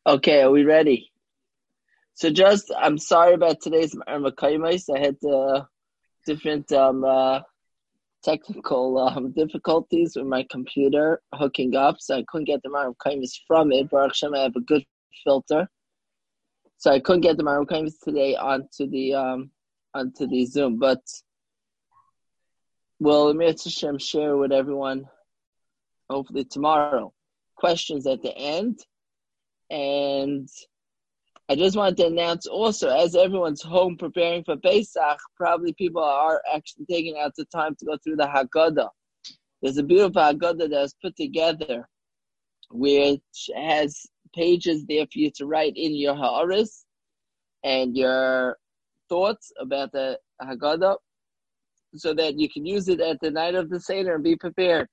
Okay, are we ready? So I'm sorry about today's Makaimis. I had different technical difficulties with my computer hooking up, so I couldn't get the Makaimis from it. Baruch Hashem, I have a good filter, so I couldn't get the Makaimis today onto the Zoom. But we'll Hashem share with everyone hopefully tomorrow. Questions at the end, and I just wanted to announce also, as everyone's home preparing for Pesach, probably people are actually taking out the time to go through the Haggadah. There's a beautiful Haggadah that was put together, which has pages there for you to write in your ha'aris and your thoughts about the Haggadah, so that you can use it at the night of the Seder and be prepared.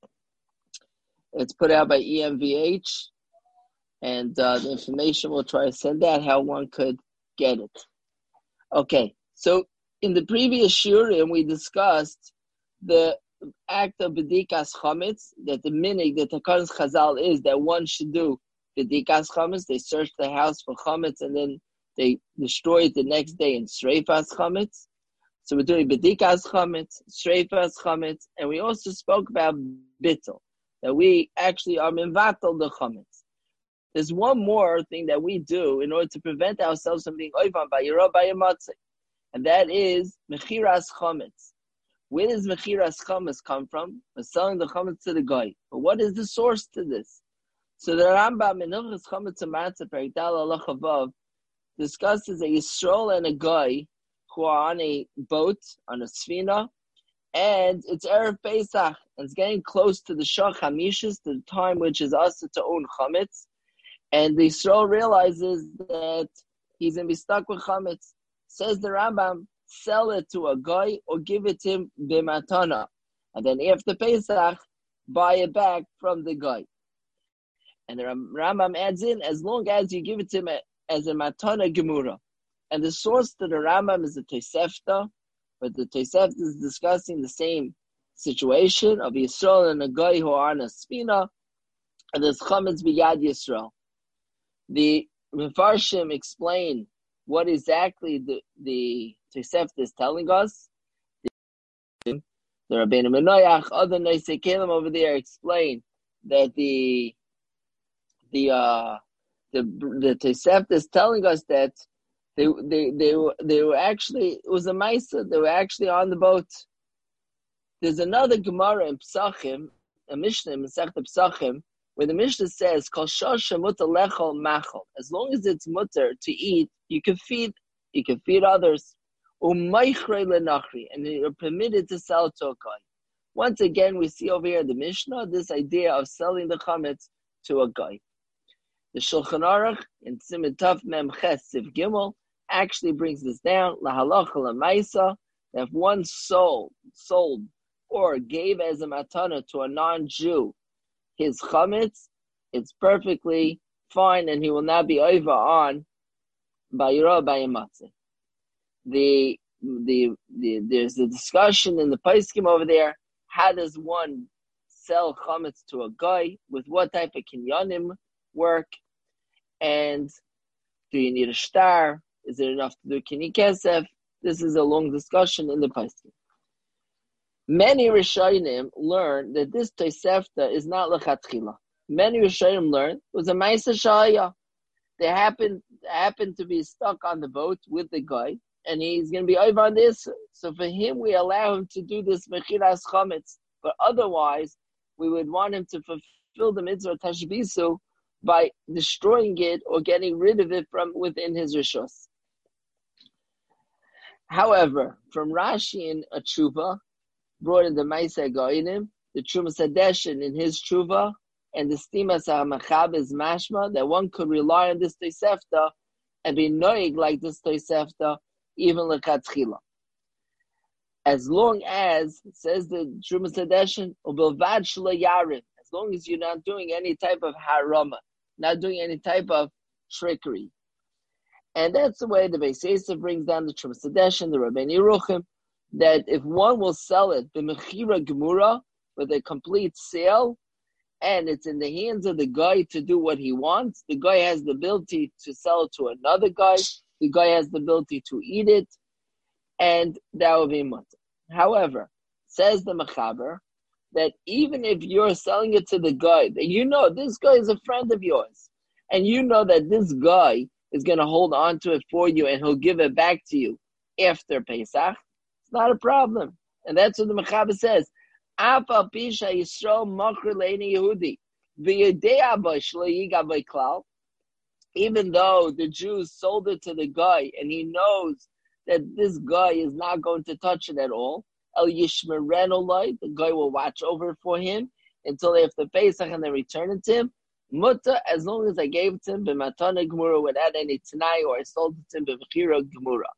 It's put out by EMVH. And the information we'll try to send out how one could get it. Okay, so in the previous shiurim we discussed the act of bedikas chametz, that the minig, the Takanas Chazal is that one should do bedikas chametz. They search the house for chametz and then they destroy it the next day in sreifas chametz. So we're doing bedikas chametz, sreifas chametz, and we also spoke about bittul, that we actually are minvatal the chametz. There's one more thing that we do in order to prevent ourselves from being oivan by Yerah by Yamatzeh, and that is mechiras chametz. Where does mechiras chametz come from? We're selling the chametz to the guy. But what is the source to this? So the Rambam in Hilchos Chametz U'Matzah Perek Daled Halacha Vav discusses a Yisrael and a guy who are on a boat, on a sfina, and it's Erev Pesach, and it's getting close to the Shach HaMishas, the time which is also to own chametz. And the Yisrael realizes that he's going to be stuck with chametz. Says the Rambam, sell it to a guy or give it to him b'matana. And then after Pesach, buy it back from the guy. And the Rambam adds in, as long as you give it to him as a matana gemura. And the source to the Rambam is the Tosefta, but the Tosefta is discussing the same situation of Yisrael and a guy who are on a spina, and there's chametz b'yad Yisrael. The Mefarshim explain what exactly the Tosefta is telling us. The Rabbeinu Menoyach, other Noisei Kelim over there explain that the Tosefta is telling us that they were actually, it was a Maisa, they were actually on the boat. There's another Gemara in Psachim, a Mishnah in Masechta Psachim, where the Mishnah says, "Kol shosha mutar lechol machol." As long as it's mutar to eat, you can feed others. U'maychrei lenachri, and you're permitted to sell to a guy. Once again, we see over here in the Mishnah this idea of selling the chametz to a guy. The Shulchan Aruch in Siman Taf Mem Ches Siv Gimel actually brings this down. Lahalacha lemaisa, that if one sold or gave as a matana to a non-Jew his chametz, it's perfectly fine, and he will not be over on by Yerah by Yamatzeh. There's a discussion in the Paiskim over there. How does one sell chametz to a guy? With what type of kinyanim work? And do you need a shtar? Is it enough to do kini kesef? This is a long discussion in the Paiskim. Many Rishonim learn that this Tosefta is not lechatchila. Many Rishonim learn it was a Maisa Shaya. They happened to be stuck on the boat with the guy, and he's going to be over on this. So for him, we allow him to do this mechiras chametz. But otherwise, we would want him to fulfill the mitzvah tashbisu by destroying it or getting rid of it from within his rishos. However, from Rashi in a tshuva, brought in the Maisa Goinim, the Trumas Hadeshin in his tshuva, and the Stimas HaMachab is mashma, that one could rely on this Tosefta and be noig like this Tosefta, even lechatchila. As long as, says the Trumas Hadeshin, ubilvad shelo yarin, as long as you're not doing any type of harama, not doing any type of trickery. And that's the way the Beis Yosef brings down the Trumas Hadeshin, the Rabbeinu Yeruchim, that if one will sell it, the mechira gemura, with a complete sale, and it's in the hands of the guy to do what he wants. The guy has the ability to sell it to another guy. The guy has the ability to eat it, and that would be mutter. However, says the Mechaber, that even if you're selling it to the guy, that you know this guy is a friend of yours, and you know that this guy is going to hold on to it for you and he'll give it back to you after Pesach, it's not a problem. And that's what the Mechaber says. Even though the Jews sold it to the guy and he knows that this guy is not going to touch it at all, El Yishmerenolai, the guy will watch over it for him until after Pesach and then return it to him. Mutta, as long as I gave it to him, b'matana gemura, without any tanai, or I sold it to him b'mechira gemura.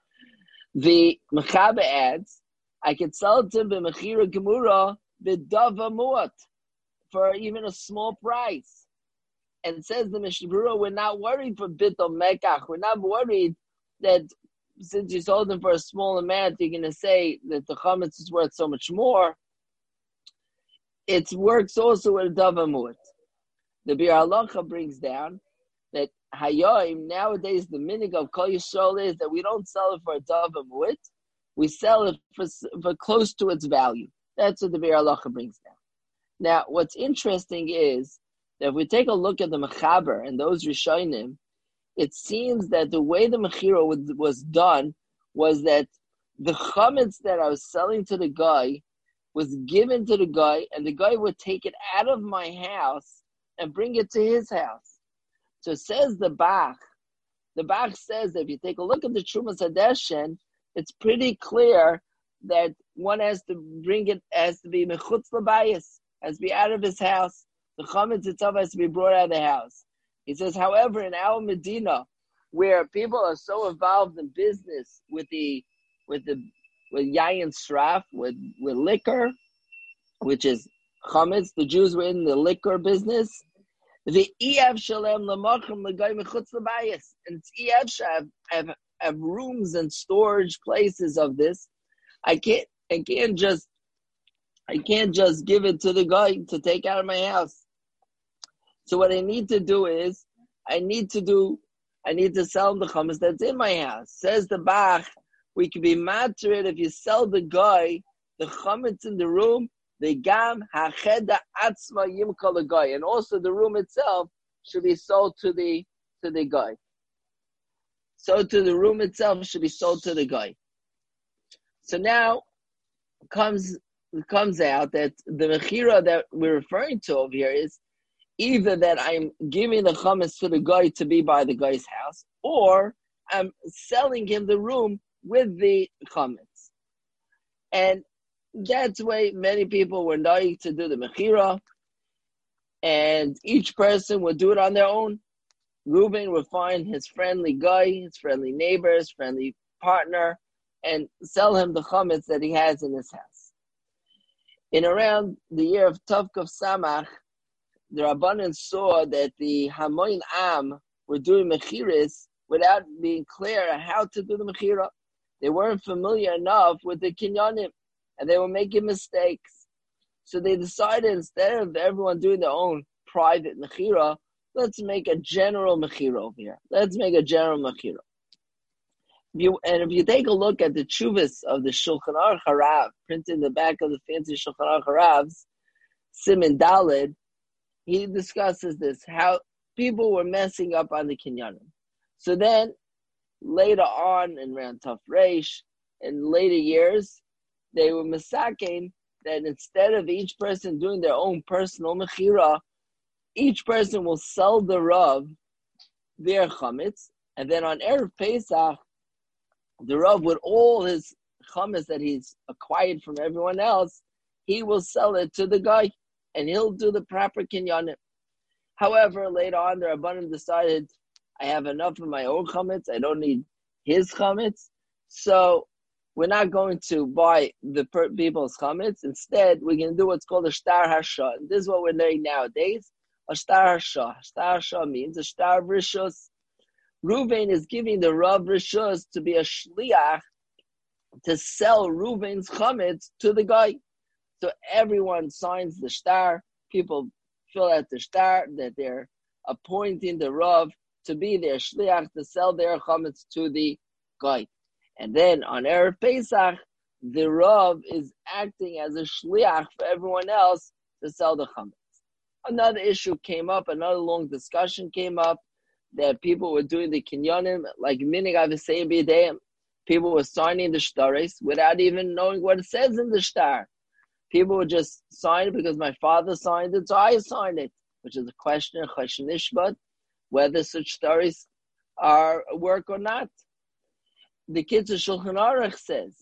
The Mechaber adds, I could sell it to him b'mechira gemura b'dava muat, for even a small price. And says the Mishnah Berurah, we're not worried for bittul mekach. We're not worried that since you sold them for a small amount, you're going to say that the chametz is worth so much more. It works also with a dava muat. The Bir Halacha brings down that Hayoim, nowadays the minig of Kol Yisrael is that we don't sell it for a dava muat, we sell it for close to its value. That's what the Bir Halacha brings down. Now, what's interesting is that if we take a look at the Mechaber and those Rishonim, it seems that the way the Mechira was done was that the chametz that I was selling to the guy was given to the guy, and the guy would take it out of my house and bring it to his house. So says the Bach says that if you take a look at the Trumas Hadeshen, it's pretty clear that one has to bring it, has to be mechutz labayis, has to be out of his house. The chametz itself has to be brought out of the house. He says, however, in our Medina, where people are so involved in business with yayin sraf, with liquor, which is chametz, the Jews were in the liquor business. The Eyav Shalem Lamachim L'Goy Mechutz L'Bayis, and it's Eyav have rooms and storage places of this. I can't just give it to the guy to take out of my house. So what I need to do is I need to sell the chametz that's in my house. Says the Bach, we can be matter if you sell the guy the chametz in the room. The gam hacheda atzma yimkol the guy, and also the room itself should be sold to the guy. So to the room itself should be sold to the guy. So now it comes out that the mechira that we're referring to over here is either that I'm giving the chametz to the guy to be by the guy's house, or I'm selling him the room with the chametz. And that's the way many people were knowing to do the mechira, and each person would do it on their own. Reuben would find his friendly guy, his friendly neighbor, his friendly partner, and sell him the chametz that he has in his house. In around the year of Tovkov Samach, the Rabbanan saw that the Hamoin Am were doing mechiras without being clear on how to do the mechira. They weren't familiar enough with the kinyanim, and they were making mistakes. So they decided, instead of everyone doing their own private mechira, let's make a general mechira over here. Let's make a general mechira. If you take a look at the chuvas of the Shulchan Aruch Harav, printed in the back of the fancy Shulchan Aruch Haravs, Siman Daled, he discusses this, how people were messing up on the kinyanim. So then, later on, in around Taf Reish, in later years, they were misakein that instead of each person doing their own personal mechira, each person will sell the Rav their chametz, and then on Erev Pesach, the Rav, with all his chametz that he's acquired from everyone else, he will sell it to the guy, and he'll do the proper kinyanim. However, later on, the Rabbanim decided, I have enough of my own chametz, I don't need his chametz, so we're not going to buy the people's chametz. Instead, we're going to do what's called a shtar hashah. And this is what we're doing nowadays. A shtar hashah. Shtar hashah means a shtar of rishus. Reuven is giving the Rav rishus to be a shliach to sell Reuven's chametz to the guy. So everyone signs the shtar. People fill out the shtar, that they're appointing the Rav to be their shliach to sell their chametz to the guy. And then on Erev Pesach, the Rav is acting as a shliach for everyone else to sell the chametz. Another issue came up, another long discussion came up, that people were doing the kinyanim, like minig avesei b'yedeihem. People were signing the shtaris without even knowing what it says in the shtar. People would just sign it because my father signed it, so I signed it, which is a question of chashin nishbat, whether such shtaris are work or not. The kids of Shulchan Aruch says,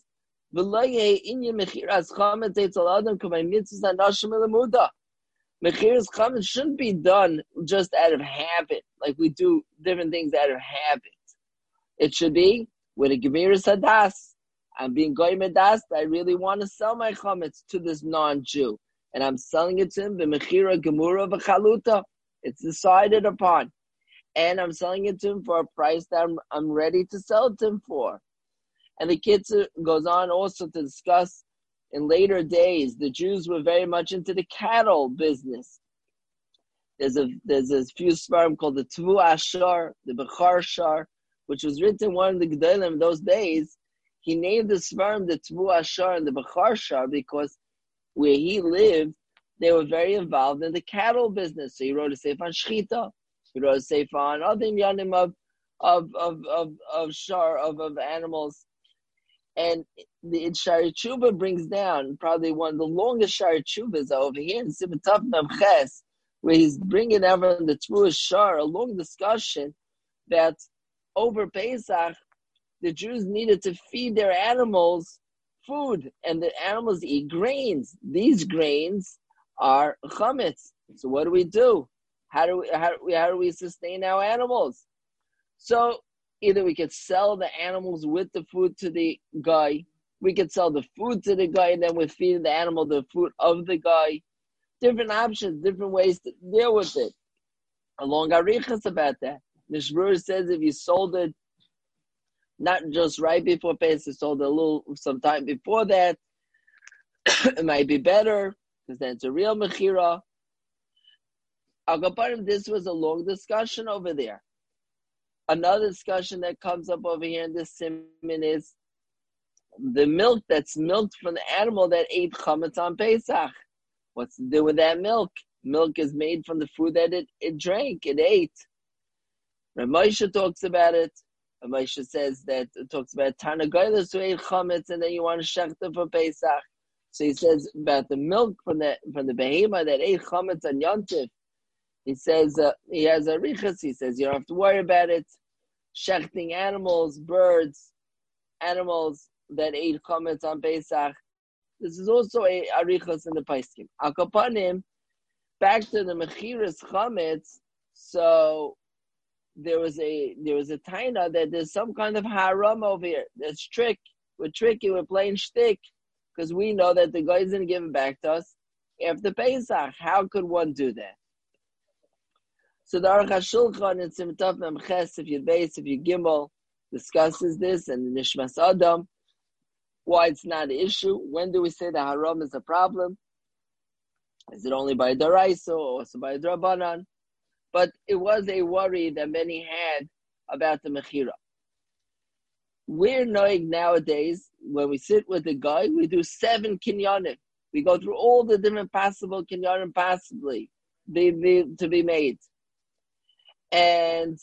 Mechiras chametz shouldn't be done just out of habit, like we do different things out of habit. It should be with a gemiras hadas. I'm being goy medas. I really want to sell my chametz to this non-Jew, and I'm selling it to him b'mechira gemura v'chaluta. It's decided upon, and I'm selling it to him for a price that I'm ready to sell it to him for. And the Kitzur goes on also to discuss, in later days, the Jews were very much into the cattle business. There's a few svarim called the Tvu Ashar, the Bechar Shar, which was written one of the Gedolim in those days. He named the svarim the Tvu Ashar and the Bechar Shar because where he lived, they were very involved in the cattle business. So he wrote a sefer on Shchita. He wrote a sefer on other yanim of animals. And the Shari Tshuva brings down probably one of the longest Shari Tshuvas over here in Simon Tav Mem Ches, where he's bringing everyone the Tvu Shar, a long discussion that over Pesach, the Jews needed to feed their animals food, and the animals eat grains. These grains are chametz. So what do? How do we sustain our animals? So either we could sell the animals with the food to the guy, we could sell the food to the guy, and then we're feeding the animal the food of the guy. Different options, different ways to deal with it. Along Arichas about that. Mishmur says if you sold it not just right before Pesach, sold a some time before that, it might be better, because then it's a real mechira. This was a long discussion over there. Another discussion that comes up over here in this siman is the milk that's milked from the animal that ate chametz on Pesach. What's to do with that milk? Milk is made from the food that it drank, it ate. Rav Moshe talks about it. Rav Moshe says that it talks about Tarnagolos who ate chametz, and then you want to shechta for Pesach. So he says about the milk from the behema that ate chametz on Yontif. He says he has a riches. He says you don't have to worry about it. Shechting animals, birds, animals that ate chametz on Pesach. This is also a arichas in the Paiskim. Akapanim, back to the mechiras chametz. So there was a taina that there's some kind of haram over here. That's trick. We're tricky. We're playing shtick because we know that the guy is going to give it back to us after Pesach. How could one do that? So the Aruch HaShulchan in Simon Tav Mem Ches, if you base, if you gimel, discusses this, and Nishmas Adam, why it's not an issue. When do we say the haram is a problem? Is it only by Daraisa or also by Drabanan? But it was a worry that many had about the Mechira. We're knowing nowadays, when we sit with the guy, we do 7 kinyanim. We go through all the different possible kinyanim possibly to be made. And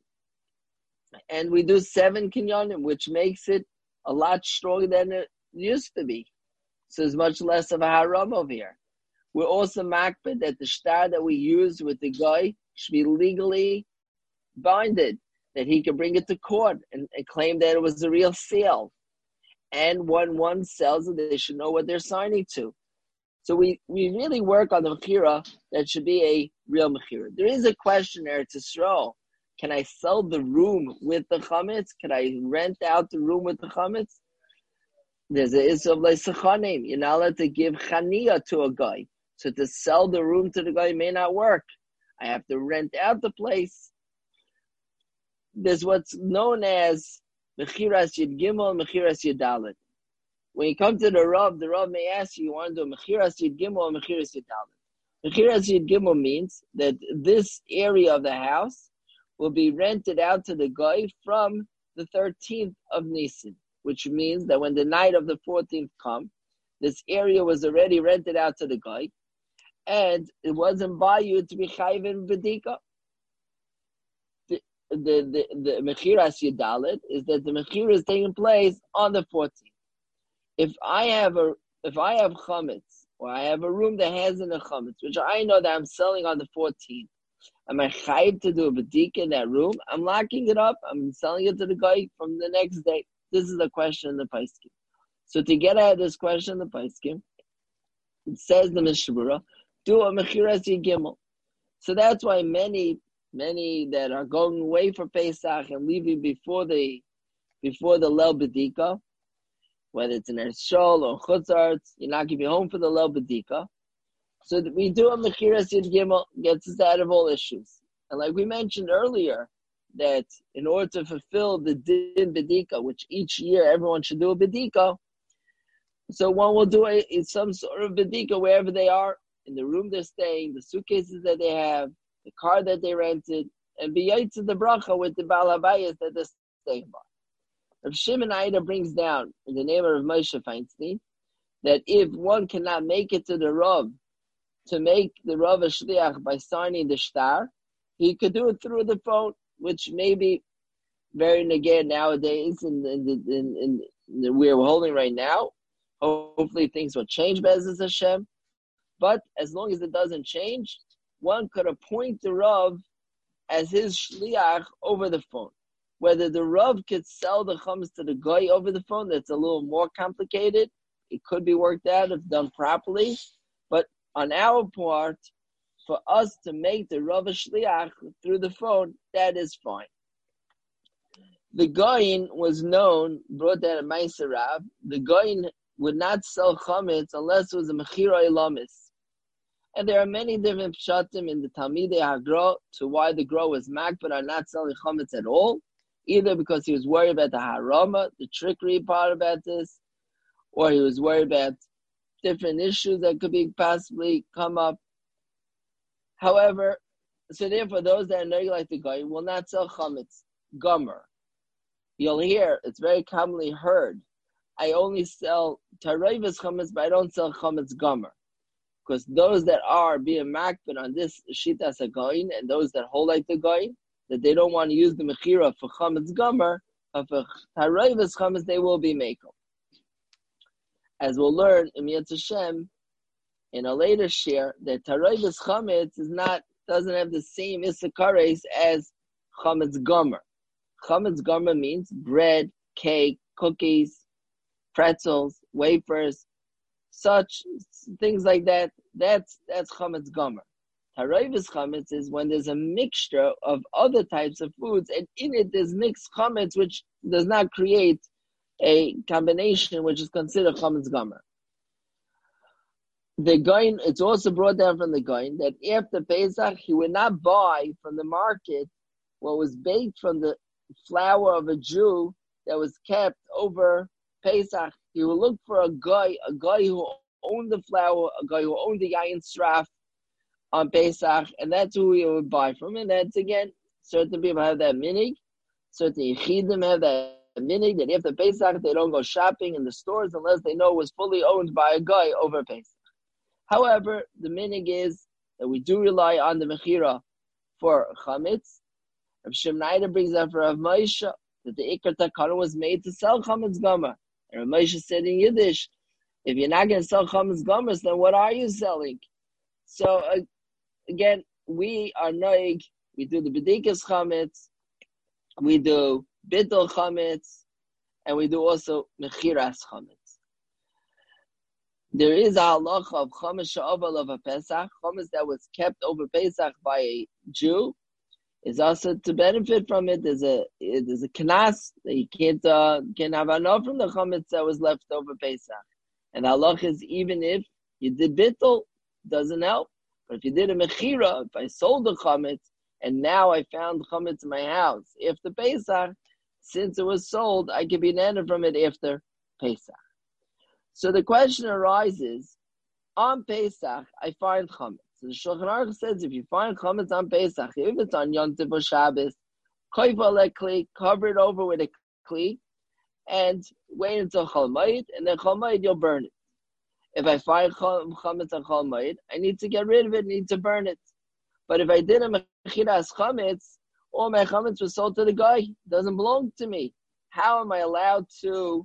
we do 7 kinyanim, which makes it a lot stronger than it used to be. So there's much less of a haram over here. We're also makbid that the shtar that we use with the guy should be legally binded, that he can bring it to court and claim that it was a real sale. And when one sells it, they should know what they're signing to. So we really work on the mechira that should be a real mechira. There is a question there to Yisrael. Can I sell the room with the chametz? Can I rent out the room with the chametz? There's an issue of leisachanim. You're not allowed to give chaniya to a guy. So to sell the room to the guy may not work. I have to rent out the place. There's what's known as mechiras yid gimel, mechiras yid dalet. When you come to the Rav may ask you want to do mechiras yid gimel or mechiras yid dalet. Mechiras Yud Gimel means that this area of the house will be rented out to the guy from the 13th of Nisan, which means that when the night of the 14th comes, this area was already rented out to the guy, and it wasn't by you to be chayvin v'dika. The mechiras Yudalit is that the mechira is taking place on the 14th. If I have chametz, or I have a room that has in a chametz, which I know that I'm selling on the 14th, am I chayiv to do a b'dika in that room? I'm locking it up. I'm selling it to the guy from the next day. This is the question in the Paiskim. So to get out of this question in the Paiskim, it says the Mishmura, do a mechiras Yigimel. So that's why many that are going away for Pesach and leaving before the Leil B'dika, whether it's in Eretz Shol or Chutz La'aretz, you're not going to be home for the Leil B'dika. So that we do a mechiras Yud Gimel, gets us out of all issues. And like we mentioned earlier, that in order to fulfill the Din B'dika, which each year everyone should do a B'dika, so one will do some sort of B'dika wherever they are, in the room they're staying, the suitcases that they have, the car that they rented, and be yaitz the bracha with the Baal Habayis that they're staying by. Rav Shimon Aida brings down, in the name of Moshe Feinstein, that if one cannot make it to the Rav, to make the Rav a shliach by signing the shtar, he could do it through the phone, which may be very negay nowadays in the we're holding right now. Hopefully things will change, Be'ezus Hashem. But as long as it doesn't change, one could appoint the Rav as his shliach over the phone. Whether the Rav could sell the chametz to the goy over the phone, that's a little more complicated. It could be worked out if done properly. But on our part, for us to make the Rav a shliach through the phone, that is fine. The goyin was known, brought that a Meiser Rav, the goyin would not sell chametz unless it was a mechira ilamis. And there are many different pshatim in the Talmidei HaGro to why the Gro was makbid are not selling chametz at all, either because he was worried about the harama, the trickery part about this, or he was worried about different issues that could be possibly come up. However, so therefore those that are knowing like the guy will not sell chametz, gomer. You'll hear, it's very commonly heard, I only sell tarayvus chametz, but I don't sell chametz gomer. Because those that are being makbid on this shitas hagoyin, and those that hold like the goyin, that they don't want to use the mechira for chametz gomer, but for tarayvus chametz they will be makel. As we'll learn in Yetz Hashem in a later share, that tarayvus chametz doesn't have the same isakares as chametz gomer. Chametz gomer means bread, cake, cookies, pretzels, wafers, such things like that. That's chametz gomer. Tarayvus chametz is when there's a mixture of other types of foods, and in it there's mixed chametz, which does not create a combination which is considered chametz gomer. The goyin, it's also brought down from the goyin that after Pesach he would not buy from the market what was baked from the flour of a Jew that was kept over Pesach. He would look for a guy who owned the flour, a guy who owned the yayin straf on Pesach, and that's who he would buy from. And that's, again, certain people have that minig, certain yichidim have that minig, that after Pesach they don't go shopping in the stores unless they know it was fully owned by a guy over Pesach. However, the minig is that we do rely on the mechira for chametz. Rav Shimon brings up for Rav Moshe that the Ikar Takana was made to sell chametz gomer. And Rav Moshe said in Yiddish, if you're not going to sell chametz gomer, then what are you selling? So again, we are noig. We do the bedikas chametz, we do bittul chametz, and we do also mechiras chametz. There is a halacha of chametz she'oval of a Pesach, chametz that was kept over Pesach by a Jew, is also to benefit from it. There's a knas that you can't have enough from the chametz that was left over Pesach. And the halacha is even if you did bittul, doesn't help. But if you did a mechira, if I sold the chametz and now I found chametz in my house after Pesach, since it was sold, I can be nana from it after Pesach. So the question arises, on Pesach, I find chametz. So the Shulchan Aruch says if you find chametz on Pesach, if it's on Yom Tov or Shabbos, koiva lekli, cover it over with a kli, and wait until Chol Moed, and then Chol Moed you'll burn it. If I find chametz on Chol Moed, I need to get rid of it, need to burn it. But if I did a mechiras chametz, all my chametz was sold to the guy. It doesn't belong to me. How am I allowed to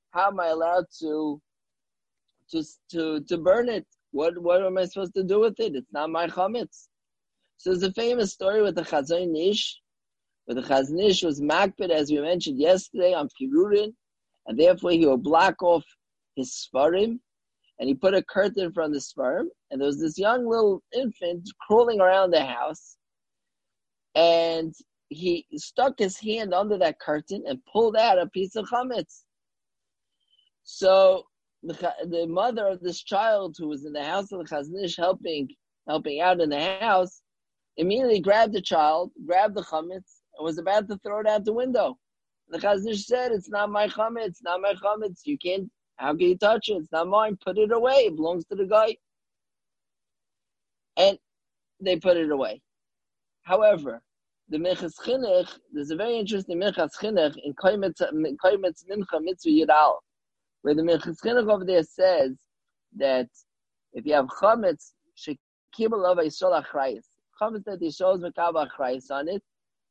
burn it? What am I supposed to do with it? It's not my chametz. So there's a famous story with the Chazon Ish, where the Chazon Ish was makbid, as we mentioned yesterday, on Pirurin, and therefore he will block off his Sfarim, and he put a curtain from the Sfarim, and there was this young little infant crawling around the house, and he stuck his hand under that curtain and pulled out a piece of chametz. So the mother of this child, who was in the house of the Chazon Ish helping out in the house, immediately grabbed the child, grabbed the chametz, and was about to throw it out the window. The Chazon Ish said, "It's not my chametz, not my chametz. You can't. How can you touch it? It's not mine. Put it away. It belongs to the guy." And they put it away. However, the Minchas Chinuch, there's a very interesting Minchas Chinuch in Koimetz Mincha Mitzvah Yidal, where the Minchas Chinuch over there says that if you have chametz, shekibel of Yisrael achrayis, chametz that Yisrael is mekabel achrayis on it.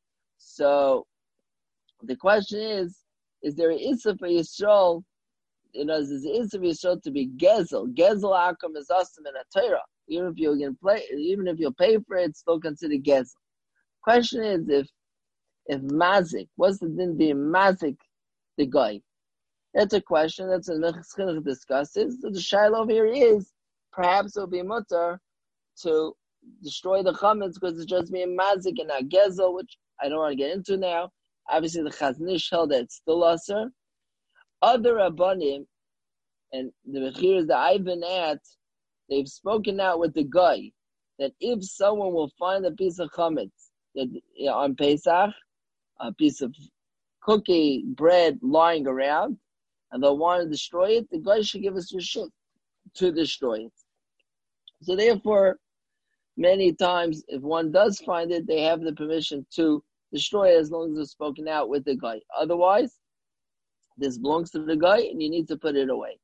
So the question is there an issa for Yisrael? Is an issa for Yisrael to be gezel? Gezel akum is awesome in a Torah. Even if you'll pay for it, it's still considered gezel. Question is if mazik, what's the din being mazik the guy? That's a question that's in Minchas Chinuch discusses. So the shaila over here is perhaps it'll be mutter to destroy the chametz because it's just being mazik and not gezel, which I don't want to get into now. Obviously, the Chazon Ish held that it's still usher. Other rabbanim and the mechiras that I've been at, they've spoken out with the guy that if someone will find a piece of chametz that on Pesach, a piece of cookie bread lying around, and they'll want to destroy it, the guy should give us reshut to destroy it. So therefore, many times, if one does find it, they have the permission to destroy it as long as it's spoken out with the guy. Otherwise, this belongs to the guy, and you need to put it away.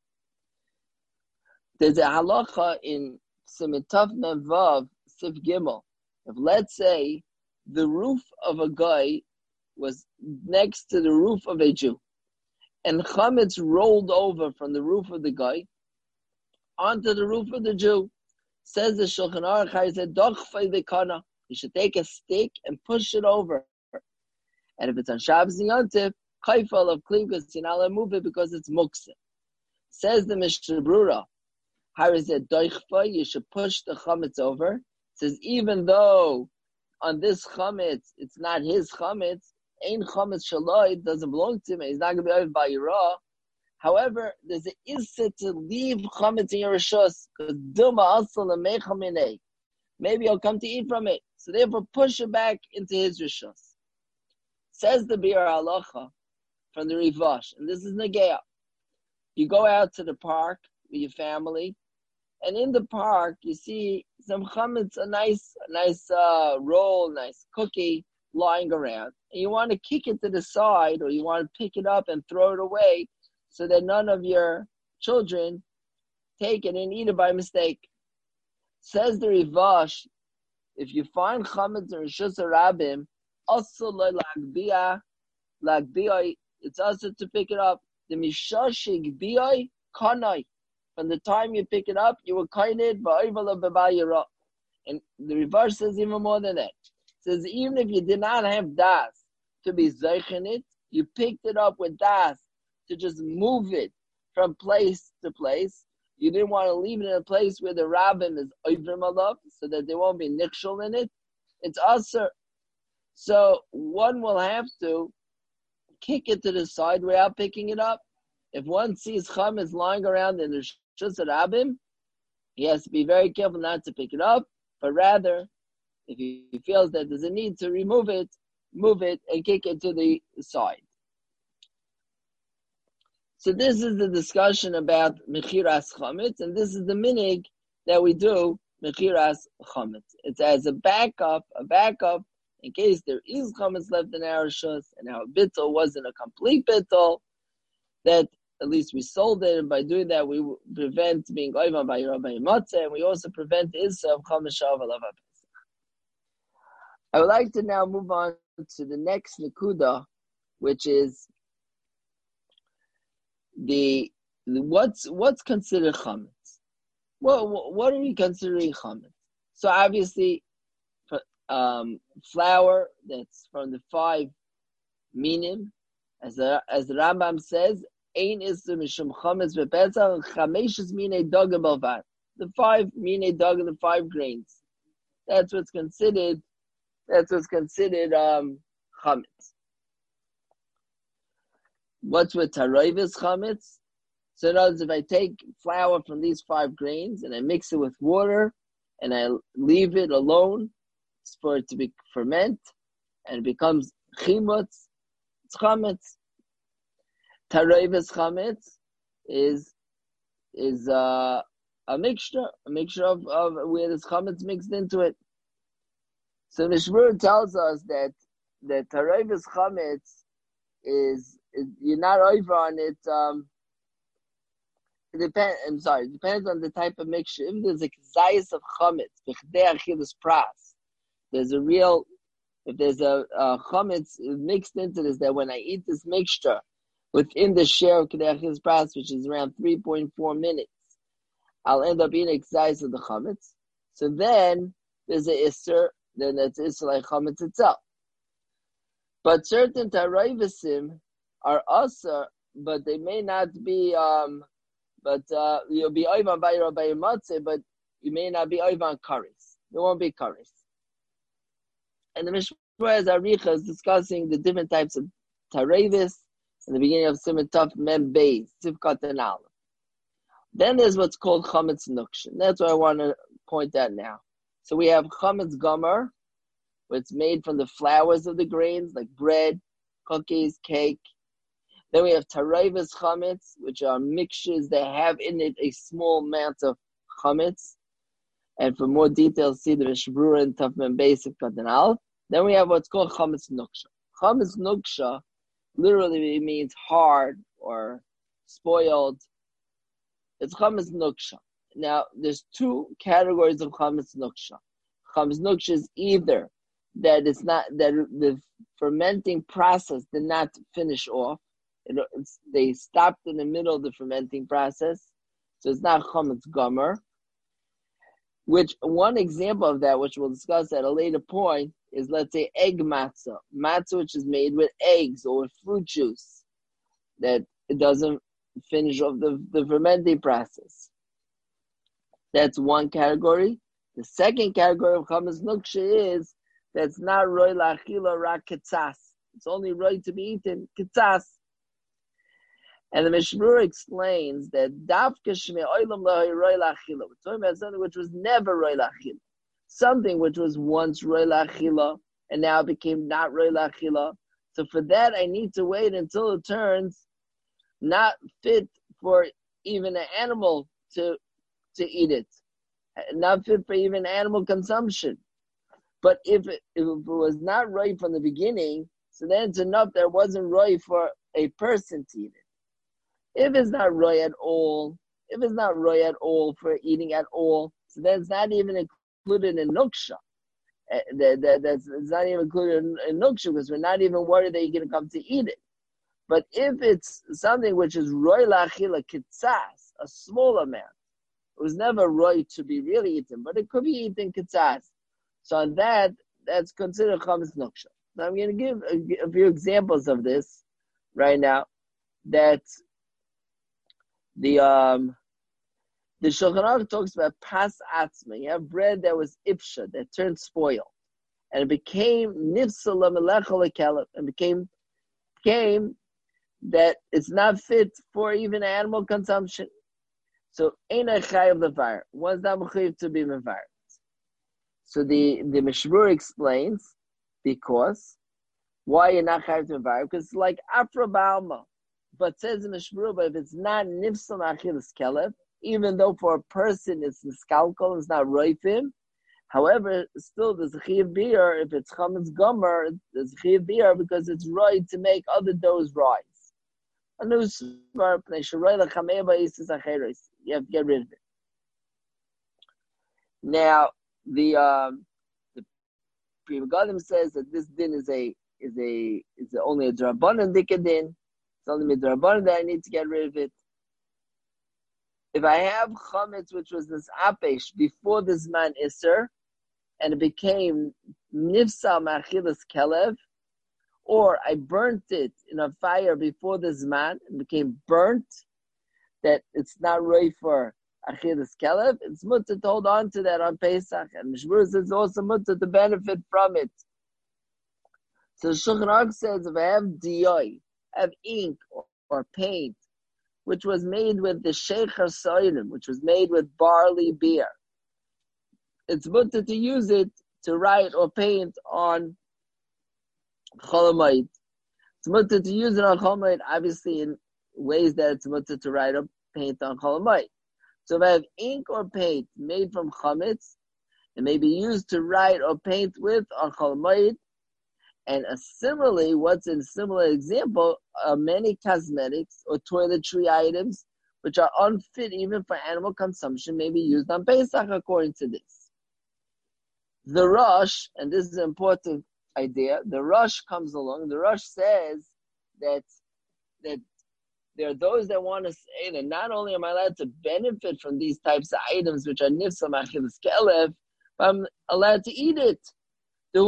There's a halacha in Simitaf Mevav Sif Gimel. If let's say the roof of a guy was next to the roof of a Jew, and chametz rolled over from the roof of the guy onto the roof of the Jew, says the Shulchan Aruch, he said, "Dochfei dekana." You should take a stick and push it over. And if it's on Shabbos and Yom Tov, kaifal of kli, because you're not allowed to move it because it's muktzah. Says the Mishnah Brura, how is it dochfei? You should push the chametz over. It says even though on this chametz it's not his chametz, ein chametz shaloi, it doesn't belong to him. He's not going to be over by Yirah. However, there's an issa to leave chametz in your rishos because duma asal lemecha minei. Maybe he'll come to eat from it. So therefore, push it back into his rishos. Says the Bir Halacha from the Rivash, and this is Negea. You go out to the park with your family, and in the park you see some chametz, a nice roll, nice cookie lying around, and you want to kick it to the side, or you want to pick it up and throw it away, so that none of your children take it and eat it by mistake. Says the Rivash, if you find chametz or rishus harabim, also lagbia, it's also to pick it up. The mishashig biyai kanai. From the time you pick it up, you were kained ba'ayvala b'bayira. And the reverse says even more than that. It says even if you did not have das to be zeichen it, you picked it up with das to just move it from place to place. You didn't want to leave it in a place where the rabbim is oivrim alav, so that there won't be nichshul in it. It's also, so one will have to kick it to the side without picking it up. If one sees chametz lying around in the shus rabbim, he has to be very careful not to pick it up, but rather, if he feels that there's a need to remove it, move it and kick it to the side. So this is the discussion about mechiras chametz, and this is the minig that we do mechiras chametz. It's as a backup in case there is chametz left in our rishus, and our bittul wasn't a complete bittul, that at least we sold it, and by doing that we prevent being oivan by Rabbi Matzah, and we also prevent issa of chametz shav alav HaPesach. I would like to now move on to the next nekuda, which is the what's considered chametz. What are we considering chametz? So obviously, flour that's from the 5 minim, as the Rambam says, ein iser mishum chametz bepesach chameshes minei dogim balvad. The 5 minei dogim, the 5 grains. That's what's considered chametz. What's with taroivus chametz? So in other words, if I take flour from these 5 grains and I mix it with water and I leave it alone for it to ferment and it becomes chimutz, it's chametz. Taroivus chametz is a mixture of where this chametz mixed into it. So the Shmur tells us that taroivus chametz is you're not over on it. It depends on the type of mixture. If there's a kazayas of chametz, if there's a chametz mixed into this, that when I eat this mixture within the share of kedei achilas pras, which is around 3.4 minutes, I'll end up eating a kazayas of the chametz. So then there's a isser, then that's isser like chametz itself. But certain taroivasim are also, but they may not be. You'll be oivan by Rabbi Matzeh, but you may not be oivan karis. There won't be karis. And the Mishnah as Aricha is discussing the different types of tarevis in the beginning of Siman Tov Mem Beis, Tivkat and Aleph. Then there's what's called chametz nukshin. That's what I want to point out now. So we have chametz gomer, which is made from the flours of the grains, like bread, cookies, cake. Then we have tareivus chametz, which are mixtures that have in it a small amount of chametz. And for more details, see the Mishbrura and Tafman Basic Katan Aleph. Then we have what's called chametz nuksha. Chametz nuksha literally means hard or spoiled. It's chametz nuksha. Now, there's 2 categories of chametz nuksha. Chametz nuksha is either that it's not that the fermenting process did not finish off. They stopped in the middle of the fermenting process, so it's not chametz gomer. Which one example of that, which we'll discuss at a later point, is let's say egg matzah, which is made with eggs or with fruit juice, that it doesn't finish off the fermenting process. That's one category. The second category of chametz nuksha is that's not roy la'achila rak ketzas. It's only roy to be eaten ketzas. And the Mishmur explains that dafka shmei oilam lahi roy la'achila. We're talking about something which was never roy la'achila, something which was once roy la'achila and now became not roy la'achila. So for that, I need to wait until it turns not fit for even an animal to eat it, not fit for even animal consumption. But if it was not right from the beginning, so then it's enough that it wasn't right for a person to eat it. If it's not right at all, for eating at all, so then it's not even included in nuksha. It's not even included in nuksha because we're not even worried that you're going to come to eat it. But if it's something which is roy la'achila kitzas, a small amount, it was never roy to be really eaten, but it could be eaten kitzas. So on that's considered chametz nuksha. Now I'm going to give a few examples of this right now. That the Shulchan Aruch talks about pas atzma. You have bread that was ipsha, that turned spoiled, and it became nifsala melecha lekelef, and became that it's not fit for even animal consumption. So einay chayav levar. One's not mechayiv to be mevar. So the Mishmur explains because why you're not chayav to mevar, because it's like afra ba'alma. But says in the Mishmur, but if it's not nifsal achilas kelef, even though for a person it's miskalkal, it's not right for him. However, still there's a chiv beer. If it's chametz gomer, there's a chiv beer because it's right to make other doughs rise. A new svar, you have to get rid of it. Now, the Pri Megadim says that this din is only a drabanan dikadin. It's only a drabanan that I need to get rid of it. If I have chametz, which was this apesh before this man iser, and it became nifsa machilas kelev, or I burnt it in a fire before this man and became burnt, that it's not right for achilas kelev, it's mutter to hold on to that on Pesach, and Mishmur says it's also mutter to benefit from it. So Shulchan Aruch says if I have diyoi, have ink or paint, which was made with the shecher soidim, which was made with barley beer, it's mutter to use it to write or paint on Chol Hamoed. It's mutter to use it on Chol Hamoed, obviously in ways that it's mutter to write or paint on Chol Hamoed. So if I have ink or paint made from chametz, it may be used to write or paint with on Chol Hamoed. And similarly, what's in a similar example are many cosmetics or toiletry items which are unfit even for animal consumption, may be used on Pesach according to this. The Rosh, and this is an important idea, the Rosh comes along, the Rosh says that there are those that want to say that not only am I allowed to benefit from these types of items which are nifsa machilas kelev, but I'm allowed to eat it. The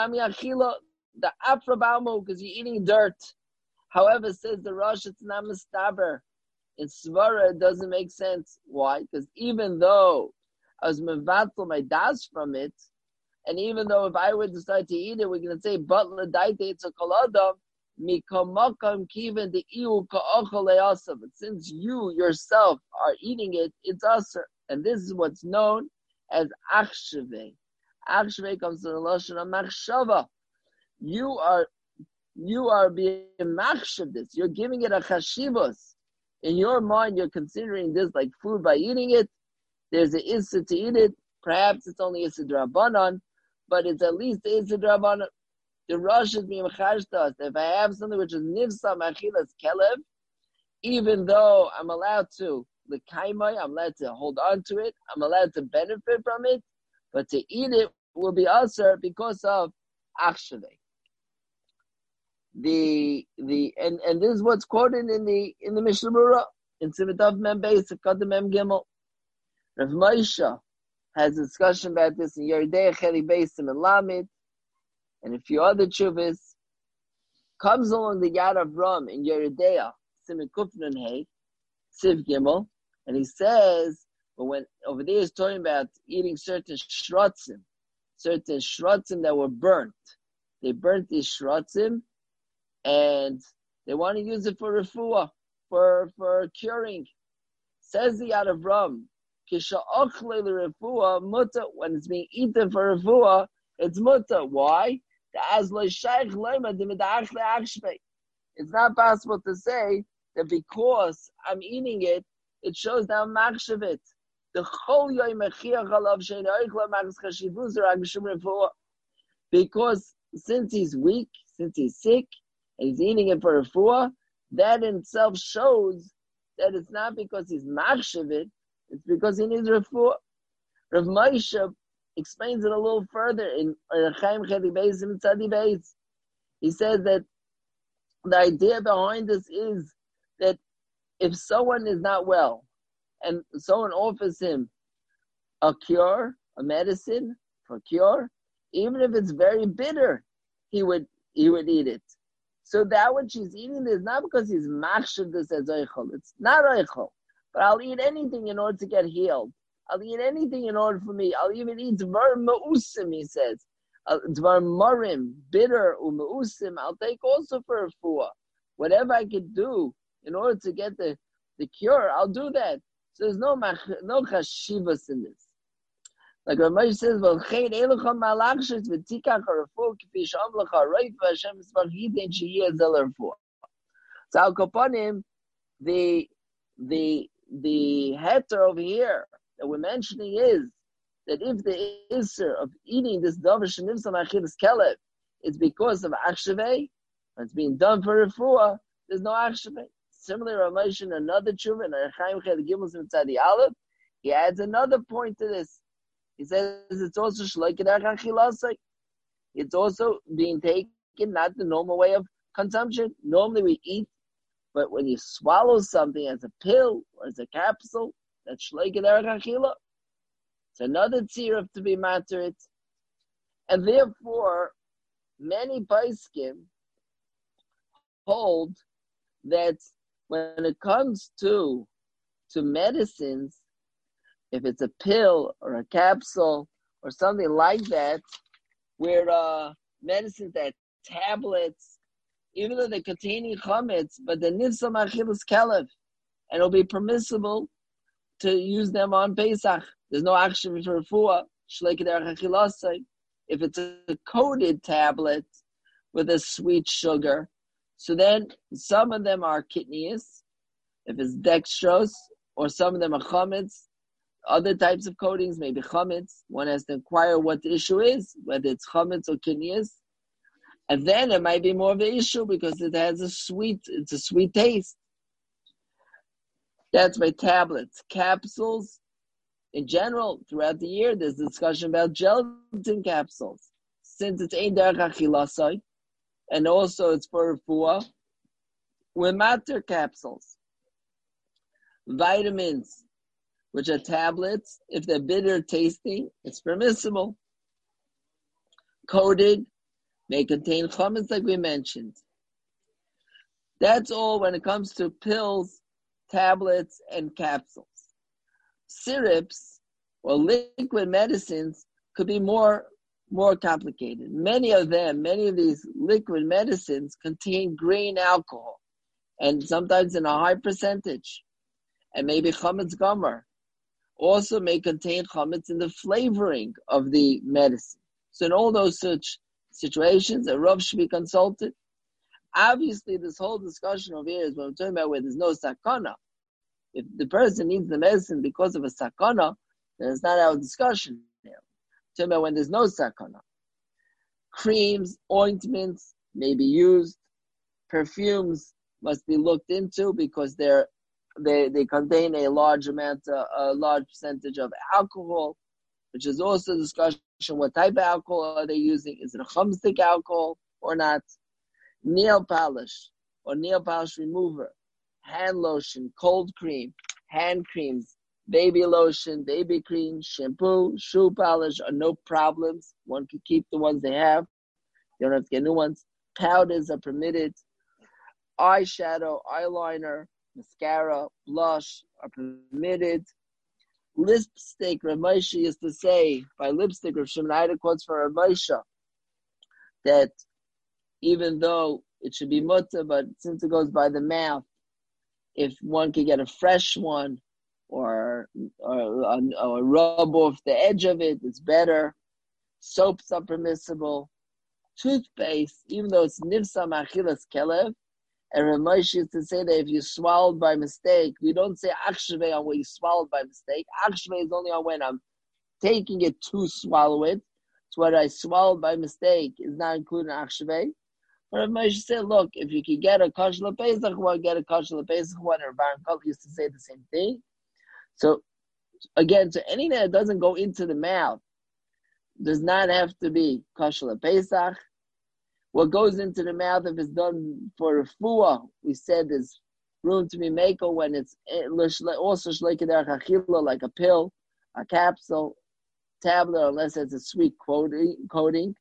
afra baumo, because you're eating dirt. However, says the Rosh, it's not mistaber. In Svara, it doesn't make sense. Why? Because even though I was mevatel my das from it, and even though if I would decide to eat it, we're going to say, but l'daite it's a kolada, mikamakam kiven the iu ka'achal le'asav. But since you yourself are eating it, it's aser. And this is what's known as achshave. Achshave comes from the lashon of machshava. You are being machshav this. You're giving it a chashivos. In your mind, you're considering this like food by eating it. There's an issa to eat it. Perhaps it's only issa drabanan, but it's at least issa drabanan. The Rosh is being macharish to us. If I have something which is nifsa machilas kelev, even though I'm allowed to l'kaimai, I'm allowed to hold on to it, I'm allowed to benefit from it, but to eat it will be usher because of achshave. And this is what's quoted in the Mishnah Berurah in Simitav Mem Beis Kadam Mem Gimel. Rav Moshe has a discussion about this in Yeridei Cheli Beis and Lamed, and a few other tshuvas. Comes along the Yad of Ram in Yeridei Simin Kufnun Hey Siv Gimel, and he says, but when over there he's talking about eating certain shrotzim that were burnt. They burnt these shrotzim, and they want to use it for refuah, for curing. Says the Yad of Ram, when it's being eaten for refuah, it's muta. Why? It's not possible to say that because I'm eating it, it shows that I'm machshav it. Because since he's weak, since he's sick, and he's eating it for refuah, that in itself shows that it's not because he's machshav it, it's because he needs refuah. Rav Moshe explains it a little further in Chaim Chedi Beis and Tzadi Beis. He says that the idea behind this is that if someone is not well and someone offers him a cure, a medicine for cure, even if it's very bitter, he would eat it. So that which he's eating is not because he's machshav this as oichel. It's not oichel. But I'll eat anything in order to get healed. I'll eat anything in order for me. I'll even eat dvar ma'usim, he says. Dvar marim, bitter, u'ma'usim, I'll take also for a refuah. Whatever I could do in order to get the cure, I'll do that. So there's no chashivas in this. Like Rav Moshe says, "V'chein elucham malachshis v'tikach harafuah k'fi sham lecha roif v'Hashem mitzvah hidin sheyeh zel harafuah." So Al Kapanim, the the heter over here that we're mentioning is that if the isser of eating this davar shenivsam achilas kelev, it's because of achshavei, it's being done for refuah, there's no achshavei. Similarly, Ramesh in another tshuva, in Chaim Ched Gimel inside the Aleph, he adds another point to this. He says it's also shloikedach achilasai. It's also being taken not the normal way of consumption. Normally we eat, but when you swallow something as a pill or as a capsule, that's shloikedach achila. It's another tziruf to be materit. And therefore, many paiskim hold that when it comes to medicines, if it's a pill or a capsule or something like that, where medicines that tablets, even though they're containing chametz, but the nifsam achilas kelev, and it'll be permissible to use them on Pesach. There's no action for refuah. If it's a coated tablet with a sweet sugar, so then some of them are kidneys, if it's dextrose, or some of them are chametz. Other types of coatings, maybe chametz. One has to inquire what the issue is, whether it's chametz or kidneys. And then it might be more of an issue because it has a sweet taste. That's by tablets. Capsules, in general, throughout the year, there's discussion about gelatin capsules. Since it's ein derech achilasai, and also it's for refuah, we're matter capsules. Vitamins, which are tablets, if they're bitter tasting, it's permissible. Coated, may contain chametz like we mentioned. That's all when it comes to pills, tablets, and capsules. Syrups or liquid medicines could be more complicated. Many of these liquid medicines contain grain alcohol, and sometimes in a high percentage, and maybe chametz gomer. Also may contain chametz in the flavoring of the medicine. So in all those such situations, a rav should be consulted. Obviously, this whole discussion over here is when we're talking about where there's no sakana. If the person needs the medicine because of a sakana, then it's not our discussion now. We're talking about when there's no sakana. Creams, ointments may be used. Perfumes must be looked into because they contain a large percentage of alcohol, which is also a discussion. What type of alcohol are they using? Is it a chumstic alcohol or not? Nail polish or nail polish remover, hand lotion, cold cream, hand creams, baby lotion, baby cream, shampoo, shoe polish are no problems. One can keep the ones they have. You don't have to get new ones. Powders are permitted. Eyeshadow, eyeliner, mascara, blush are permitted. Lipstick, Rav Moshe used to say, by lipstick, Rav Shimon Aida quotes for Rav Moshe, that even though it should be mutter, but since it goes by the mouth, if one could get a fresh one or rub off the edge of it, it's better. Soaps are permissible. Toothpaste, even though it's nivsam achilas kelev, and Rav Moshe used to say that if you swallowed by mistake, we don't say achshevei on what you swallowed by mistake. Achshevei is only on when I'm taking it to swallow it. It's what I swallowed by mistake is not included in achshevei. But Rav Moshe said, look, if you could get a kosher lepesach one, get a kosher lepesach one. Or Baron Koch used to say the same thing. So again, so anything that doesn't go into the mouth does not have to be kosher lepesach. What goes into the mouth, if it's done for refuah, we said there's room to be makel when it's also shleiked achila, like a pill, a capsule, tablet, unless it's a sweet coating.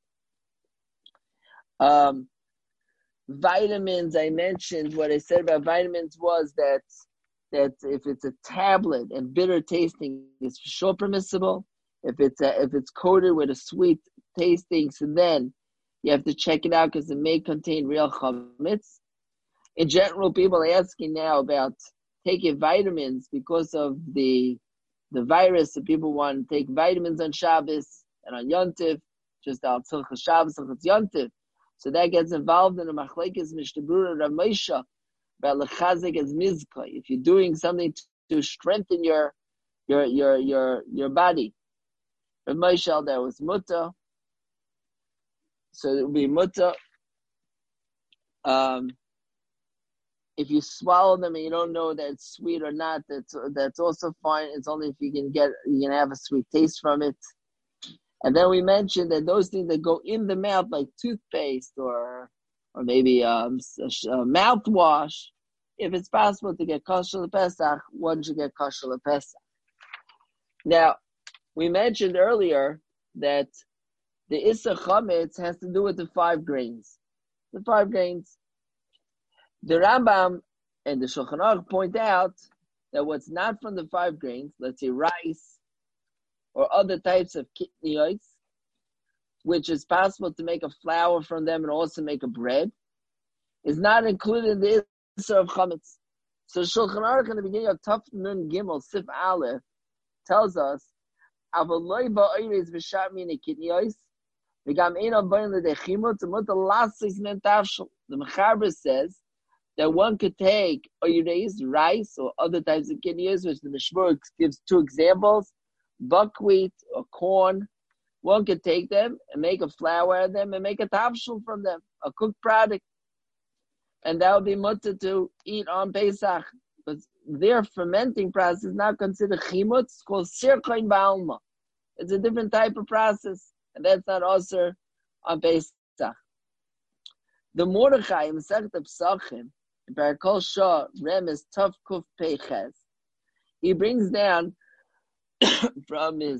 Vitamins, I mentioned, what I said about vitamins was that if it's a tablet and bitter tasting, it's for sure permissible. If it's coated with a sweet tasting, so then you have to check it out because it may contain real chametz. In general, people are asking now about taking vitamins because of the virus. So people want to take vitamins on Shabbos and on Yontif, just al tzilchas Shabbos, tzilchas Yontif. So that gets involved in the machlekes Mishnah Berurah Rav Moshe about lechazik as mizkah. If you're doing something to strengthen your body. But Moshe, that was mutter, so it would be mutter. If you swallow them and you don't know that it's sweet or not, that's also fine. It's only if you can have a sweet taste from it. And then we mentioned that those things that go in the mouth, like toothpaste or maybe mouthwash, if it's possible to get kosher lepesach, one should get kosher lepesach. Now, we mentioned earlier that the Issa Chametz has to do with the 5 grains. The 5 grains. The Rambam and the Shulchan Aruch point out that what's not from the 5 grains, let's say rice or other types of kitniyos, which is possible to make a flour from them and also make a bread, is not included in the Issa of Chametz. So Shulchan Aruch in the beginning of Taf Nun Gimel Sif Aleph tells us, Avaloi ba'oires v'shat mina kitniyos, v'gam ein abayin l'dechimot, t'mut alasis men tafshel. The Mechaber says that one could take oires, rice, or other types of kitniyos, which the Mishmur gives 2 examples, buckwheat or corn. One could take them and make a flour out of them and make a tafshel from them, a cooked product. And that would be mutter to eat on Pesach. But their fermenting process is not considered chimut. It's called sirkoin ba'alma. It's a different type of process, and that's not also on Pesach. The Mordechai in Masechet Pesachim, in Parakol Shah, Remes Tov Kuf Peiches, he brings down from the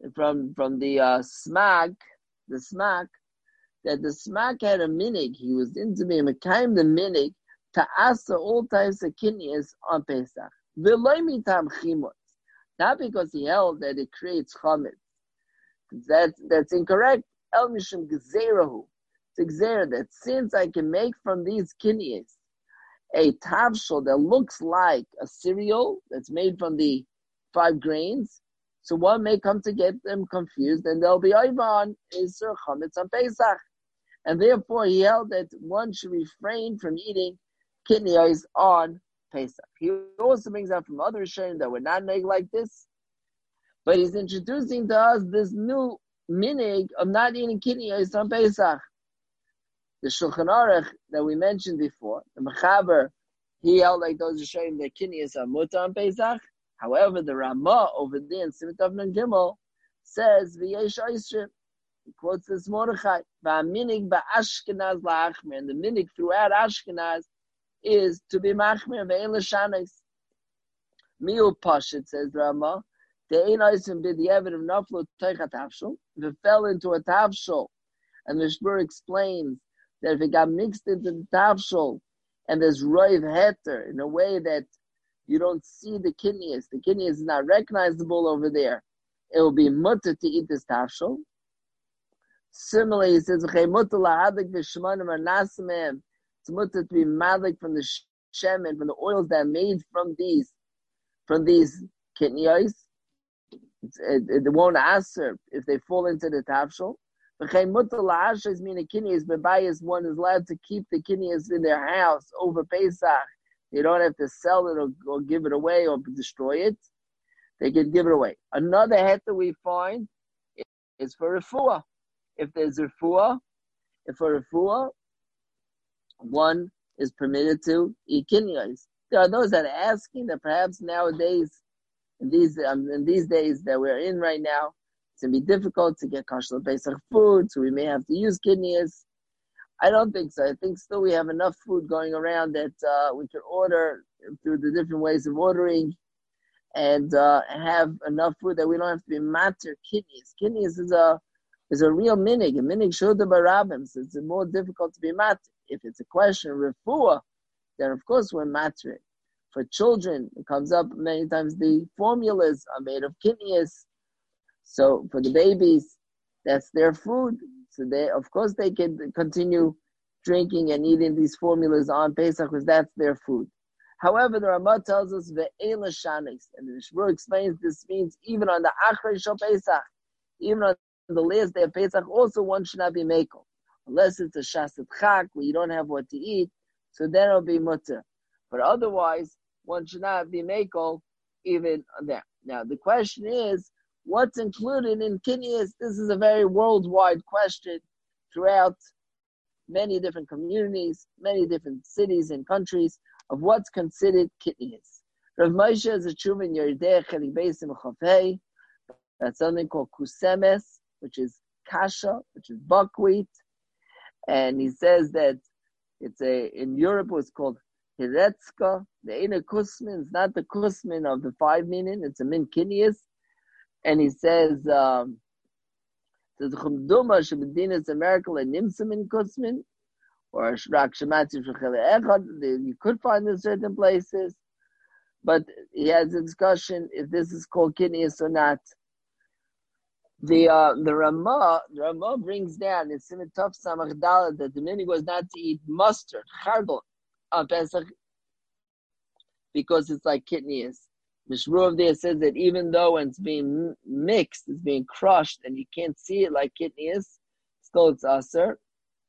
smak, that the smak had a minig. He was into me, Mekayim the minig, to asa all types of kidneys on Pesach. V'loy mitam chimot. Not because he held that it creates chametz. That's incorrect. El mishum gezerahu. It's gezerah that since I can make from these kidneys a tavshel that looks like a cereal that's made from the 5 grains, so one may come to get them confused, and they'll be Ivan is chametz on Pesach. And therefore he held that one should refrain from eating kidneys on Pesach. He also brings out from other Rishonim that we're not made like this, but he's introducing to us this new minig of not eating kidneys on Pesach. The Shulchan Aruch that we mentioned before, the Mechaber, he held like those Rishonim that kidneys are mutar on Pesach. However, the Ramah over there in Simon Tov Nun Gimel says v'yesh oisrim. He quotes this Mordechai, v'aminig ba'ashkenaz la'achmer, and the minig throughout Ashkenaz is to be machmer ve'en l'shanis. Miu pashit, says Ramah, de'ein oisim b'di'evet of naflo toich tavshel. If it fell into a tavshel, and the Shmur explains that if it got mixed into the tavshel, and there's roiv heter in a way that you don't see the kidneys is not recognizable over there, it will be mutter to eat this tavshel. Similarly, he says, it's mutter to be madlik from the shemen, from the oils that are made from these kidneys. It won't answer if they fall into the tavshel. Kidneys, one is allowed to keep the kidneys in their house over Pesach. They don't have to sell it or give it away or destroy it. They can give it away. Another heter we find is for refuah. If there's refuah, one is permitted to eat kidneys. There are those that are asking that perhaps nowadays, in these days that we're in right now, it's going to be difficult to get kosher Pesach food, so we may have to use kidneys. I don't think so. I think still we have enough food going around that we can order through the different ways of ordering and have enough food that we don't have to be matter kidneys. Kidneys is a real minig, a minig shoda barabim, so it's more difficult to be matter. If it's a question of refuah, then of course we're mattering. For children, it comes up many times, the formulas are made of kidneys. So for the babies, that's their food. So they can continue drinking and eating these formulas on Pesach because that's their food. However, the Ramah tells us ve'ela shanis, and the Shmuel explains this means even on the Achrei Shel Pesach, even on the last day of Pesach, also one should not be mekel, unless it's a shasat chak where you don't have what to eat. So then it'll be mutter. But otherwise, one should not be mekel even there. Now the question is, what's included in Kinnias? This is a very worldwide question throughout many different communities, many different cities and countries of what's considered Kinnias. Rav Moshe is a tshuva in Yeridei Chelik Beis Chafei. That's something called kusemes, which is kasha, which is buckwheat, and he says that in Europe it was called hiretska. The inner kusmin is not the kusmin of the 5 meaning; it's a min Kinnias. And he says, the chumduma shebedinas America lenimsim in kusmin, or shrak shemati shechele echad. You could find in certain places, but he has a discussion if this is called Kinnias or not. The Ramah brings down in Siman Tov Samach Daled that the minhag was not to eat mustard, chardal, on Pesach because it's like Kinnias. Mishruv there says that even though when it's being mixed, it's being crushed, and you can't see it like Kinnias, still it's aser.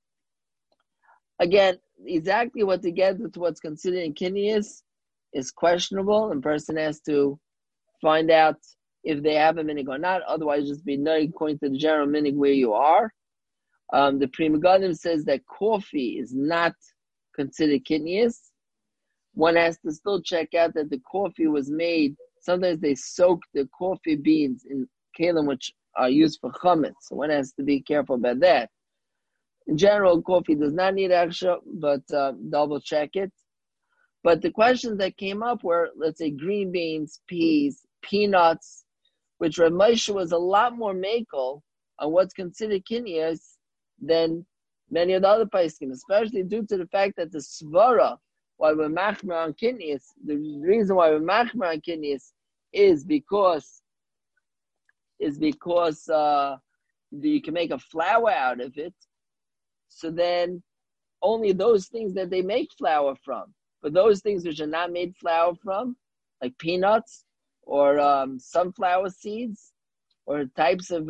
Again, exactly what to get to what's considered in Kinnias is questionable, and person has to find out if they have a minig or not. Otherwise, just be knowing according to the general minig where you are. The Pri Megadim says that coffee is not considered Kinnias. One has to still check out that the coffee was made. Sometimes they soak the coffee beans in kalim which are used for chametz. So one has to be careful about that. In general, coffee does not need extra, but double check it. But the questions that came up were, let's say, green beans, peas, peanuts, which Rav Moshe was a lot more makel on what's considered Kinnias than many of the other poskim, especially due to the fact that the svara, why we're machmer on Kinnias, the reason why we're machmer on Kinnias is because you can make a flour out of it. So then only those things that they make flour from, but those things which are not made flour from, like peanuts or sunflower seeds or types of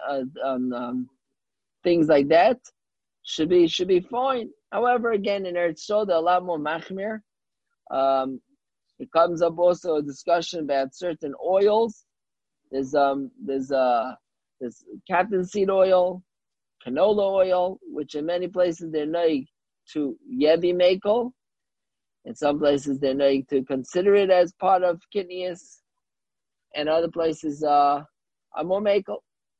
things like that, should be fine. However, again, in Eretz Yisrael, they're a lot more machmir. It comes up also a discussion about certain oils. There's cottonseed oil, canola oil, which in many places they're noig to yebi mekel. In some places they're noig to consider it as part of Kinnias, and other places are more mekel.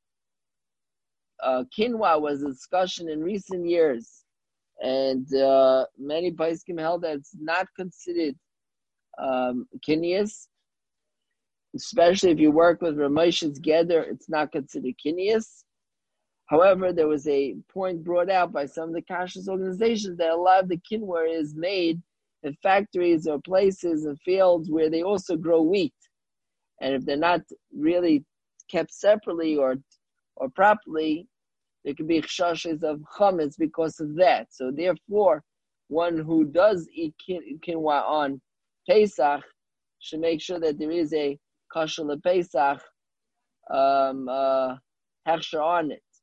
Quinoa was a discussion in recent years, and many poskim held that it's not considered Kinnias, especially if you work with Rav Moshe's Geder, it's not considered Kinnias. However, there was a point brought out by some of the kashrus organizations that a lot of the quinoa is made in factories or places and fields where they also grow wheat, and if they're not really kept separately or properly, there could be chashas of chametz because of that. So therefore, one who does eat quinoa on Pesach should make sure that there is a kasher lePesach hechsher on it.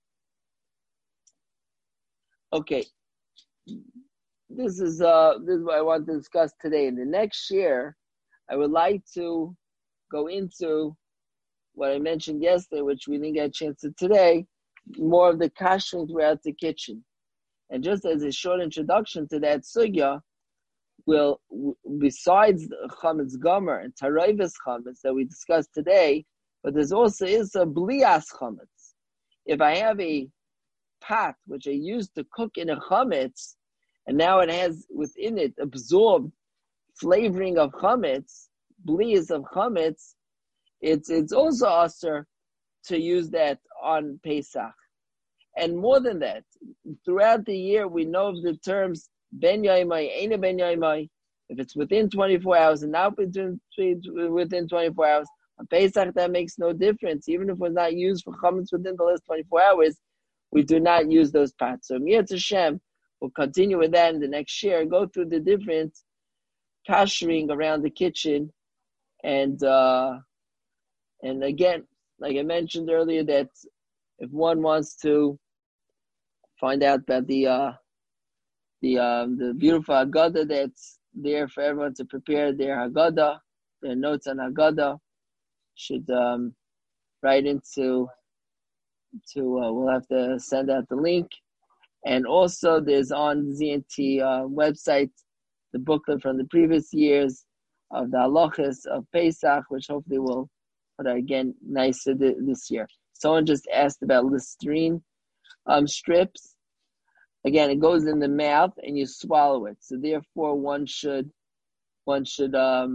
Okay, this is what I want to discuss today. In the next year, I would like to go into what I mentioned yesterday, which we didn't get a chance to today, more of the kashrut throughout the kitchen. And just as a short introduction to that sugya, will besides the chametz gomer and tarayvus chametz that we discussed today, but there's also is a blias chametz. If I have a pot which I used to cook in a chametz, and now it has within it absorbed flavoring of chametz, blias of chametz, it's also aser to use that on Pesach. And more than that, throughout the year we know of the terms ben yaimai, eina ben yaimai. If it's within 24 hours and not within 24 hours, on Pesach that makes no difference. Even if it was not used for chametz within the last 24 hours, we do not use those pots. So Mir Hashem will continue with that in the next year, go through the different kashering around the kitchen, and again, like I mentioned earlier, that if one wants to find out about the beautiful Haggadah that's there for everyone to prepare their Haggadah, their notes on Haggadah should write into we'll have to send out the link. And also there's on ZNT website the booklet from the previous years of the halachas of Pesach, which hopefully will put it again nicer this year. Someone just asked about Listerine strips. Again, it goes in the mouth and you swallow it. So therefore, one should find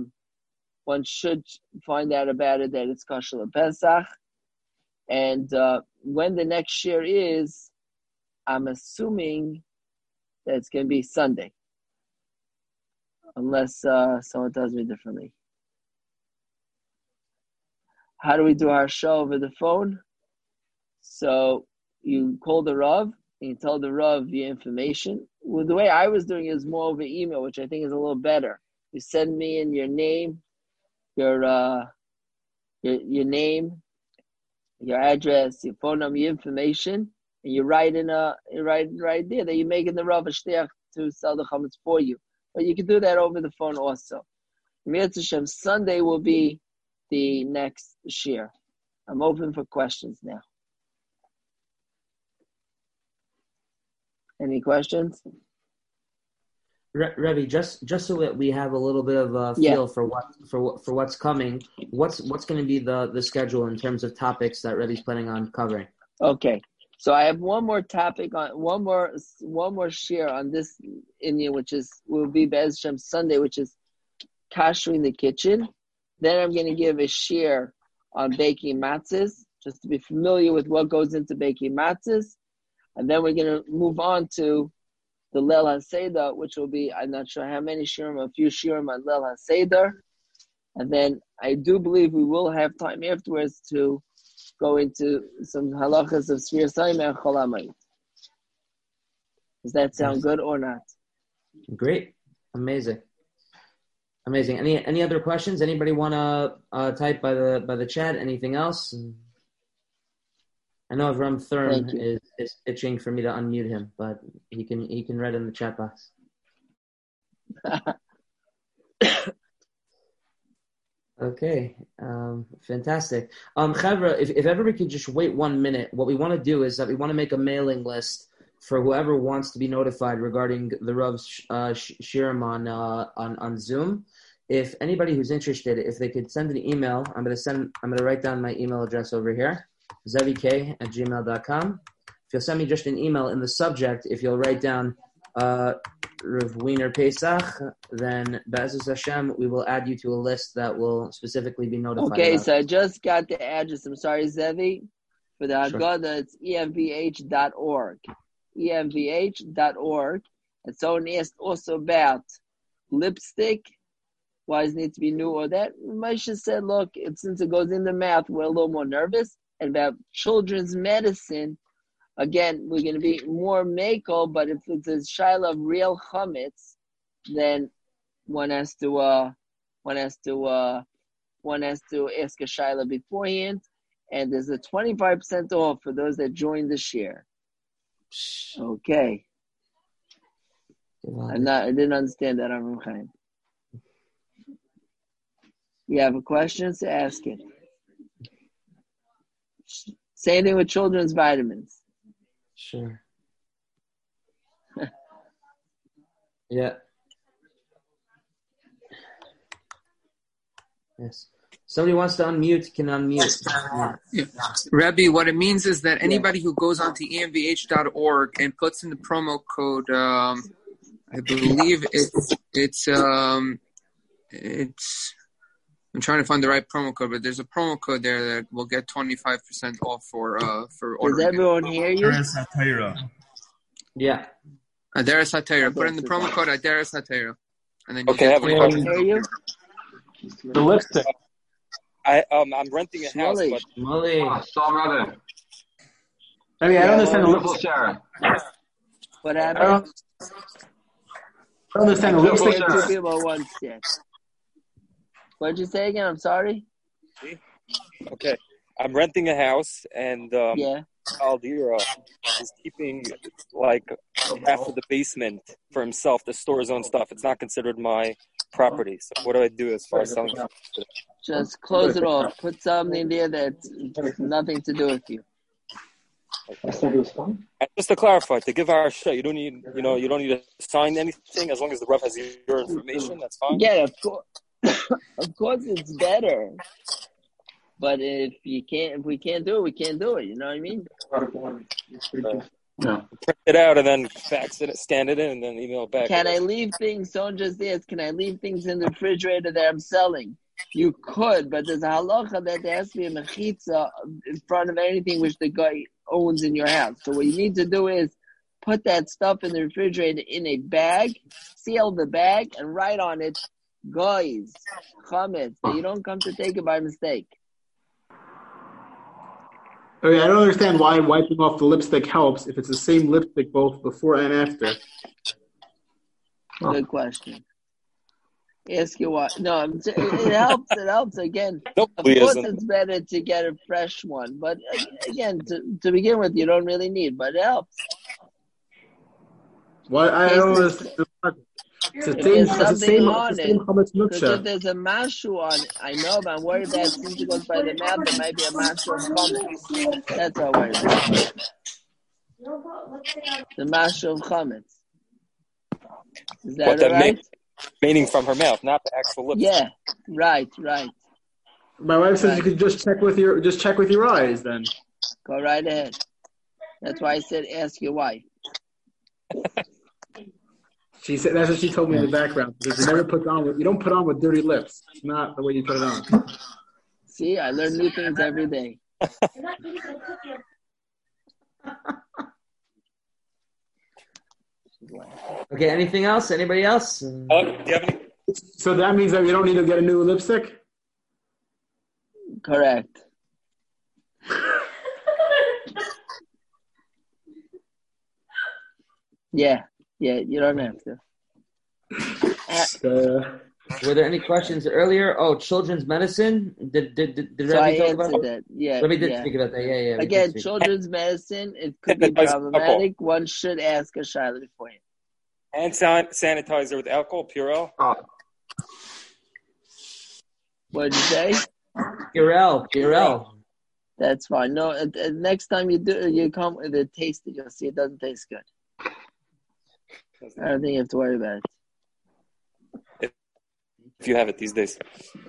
out about it that it's kosher Pesach. And when the next year is, I'm assuming that it's going to be Sunday, unless someone tells me differently. How do we do our show over the phone? So you call the Rav and you tell the Rav the information. Well, the way I was doing it is more over email, which I think is a little better. You send me in your name, your name, your address, your phone number, your information, and you write right there that you're making the Rav a shliach to sell the chametz for you. But you can do that over the phone also. Mirz Hashem, Sunday will be the next shir. I'm open for questions now. Any questions? Rebbe, just so that we have a little bit of a feel for what's coming, what's going to be the schedule in terms of topics that Rebbe's planning on covering? Okay, so I have one more topic on one more share on this Indian, which will be Be'ez Hashem Sunday, which is kasher in the kitchen. Then I'm going to give a share on baking matzahs, just to be familiar with what goes into baking matzahs, and then we're going to move on to the Leil HaSeder, which will be, I'm not sure how many shirim, a few shirim on Leil HaSeder. And then I do believe we will have time afterwards to go into some halachas of Sfiras Hayim and Chol HaMoed. Does that sound good or not? Great. Amazing. Any other questions? Anybody want to type by the chat? Anything else? I know Avram Thurm is itching for me to unmute him, but he can write in the chat box. Okay, fantastic. Chavra, if everybody could just wait 1 minute, what we want to do is that we want to make a mailing list for whoever wants to be notified regarding the Rav's shirim on Zoom. If anybody who's interested, if they could send an email, I'm going to write down my email address over here. zevik@gmail.com. If you'll send me just an email in the subject, if you'll write down Rav Wiener Pesach, then Be'ezus Hashem, we will add you to a list that will specifically be notified. Okay, so I just got the address. I'm sorry, Zevi. For the Haggadah, it's emvh.org. emvh.org. And someone asked also about lipstick. Why does it need to be new or that? Moshe said, look, since it goes in the mouth, we're a little more nervous. And about children's medicine, again, we're going to be more makel, but if it's a shaila of real chametz, then one has to ask a shaila beforehand, and there's a 25% off for those that join this year. Okay. I didn't understand that, Amram Chaim. You have a question, so ask it. Same thing with children's vitamins. Sure. Yeah. Yes. Somebody wants to unmute, can unmute. Yeah. Rebbe, what it means is that anybody who goes onto emvh.org and puts in the promo code, I believe it's I'm trying to find the right promo code, but there's a promo code there that will get 25% off for ordering. Does everyone hear you? Yeah. Adaris HaTorah. Put in the promo code Adaris HaTorah. And then you get 25%. Hear you? The lipstick. I'm renting a house, but brother. I mean, I don't understand the lipstick. What happened? I don't understand the lipstick. Two people at once, yeah. What did you say again? I'm sorry. Okay, I'm renting a house, and Aldira is keeping like half of the basement for himself to store his own stuff. It's not considered my property. So what do I do as far as selling? Just close it off. Put something there that has nothing to do with you. And just to clarify, to give our shit, you don't need to sign anything as long as the Rav has your information. That's fine. Yeah, of course, it's better. But if we can't do it, we can't do it. You know what I mean? Yeah. Print it out and then fax it, scan it in, and then email it back. Can I leave things? Someone just asked, can I leave things in the refrigerator that I'm selling? You could, but there's a halacha that there has to be a mechitza in front of anything which the guy owns in your house. So what you need to do is put that stuff in the refrigerator in a bag, seal the bag, and write on it, guys, chametz, that you don't come to take it by mistake. Okay, I don't understand why wiping off the lipstick helps if it's the same lipstick both before and after. Good question. Ask you what? No, it helps. It helps. Again, of course, it's better to get a fresh one. But again, to begin with, you don't really need. But it helps. What I don't understand. It's the same chametz nuksha. Because if there's a mashu on, I know, but I'm worried that since it goes by the mouth, there might be a mashu of chametz. That's all I'm worried about. The mashu of chametz. Is that right? Remaining from her mouth, not the actual lips. Yeah, right. My wife says you could just check with your eyes. Then go right ahead. That's why I said ask your wife. She said that's what she told me in the background. Because you don't put on with dirty lips. It's not the way you put it on. See, I learn new things every day. Okay, anything else? Anybody else? Do you have any? So that means that you don't need to get a new lipstick? Correct. Yeah, you don't have to. Were there any questions earlier? Oh, children's medicine? Did Rabbi talk about that? Yeah. Rabbi did speak about that. Yeah. Again, children's medicine, it could be problematic. One should ask a shayla beforehand. Hand sanitizer with alcohol, Purell. What did you say? Purell. That's fine. No, next time you come with it, taste it. You'll see it doesn't taste good. I don't think you have to worry about it. If you have it these days.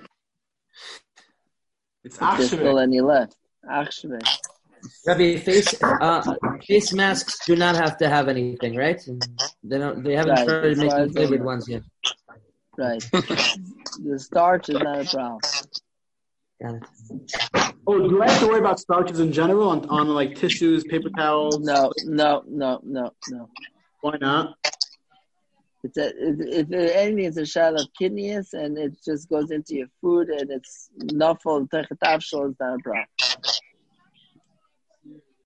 It's there's still any left. Rabbi, face masks do not have to have anything, right? They haven't started making flavored ones yet. Right. The starch is not a problem. Got it. Oh, do I have to worry about starches in general on like tissues, paper towels? No. Why not? If anything, it's a shot of kidneys, and it just goes into your food, and it's nafal techetavshol is not a problem.